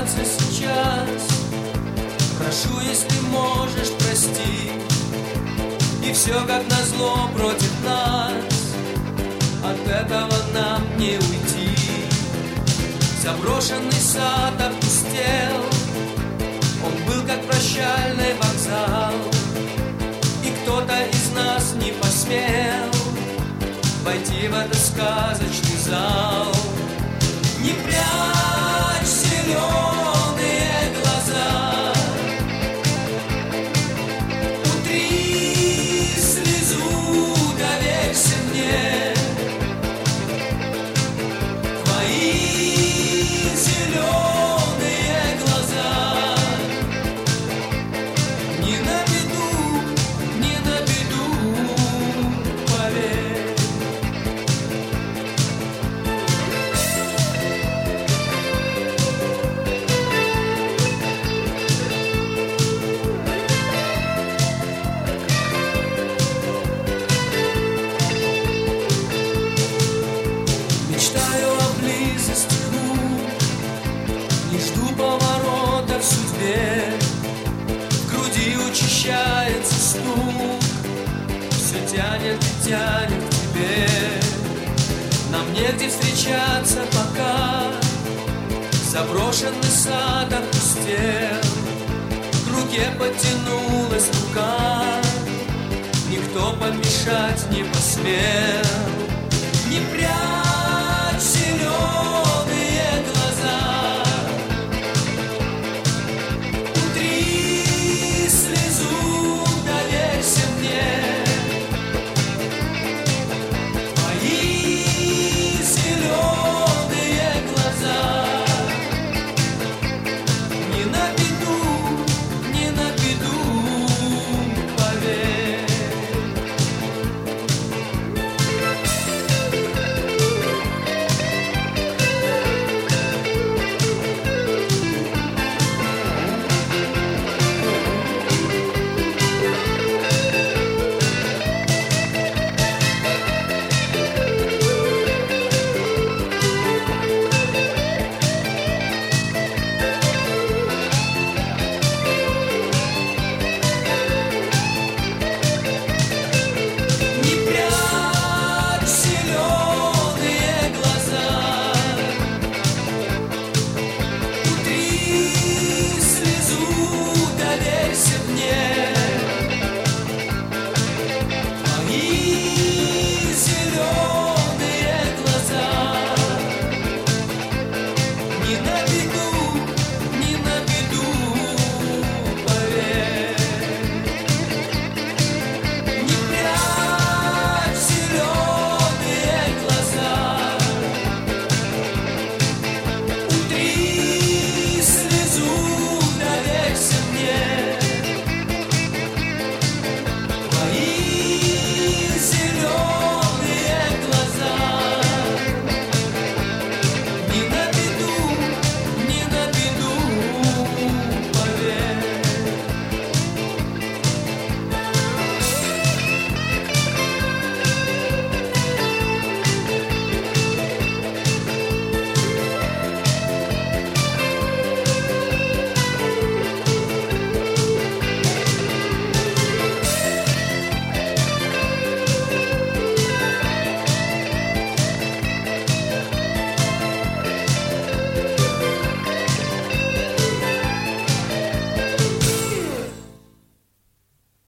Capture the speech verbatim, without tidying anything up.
прощаться сейчас. Прошу, если можешь, прости. И все как назло против нас. От этого нам не уйти. Заброшенный сад опустел. Он был как прощальный вокзал. И кто-то из нас не посмел войти в этот сказочный зал. Не прячь зеленые глаза, утри слезу, доверься мне. Твои зеленые глаза не на беду, не на беду, поверь. Мечтаю о близости рук, не жду поворота в судьбе. В груди учащается стук, все тянет и тянет к тебе. Нам негде встречаться пока, заброшенный сад опустел. К руке потянулась рука, никто помешать не посмел. Не прячь зеленые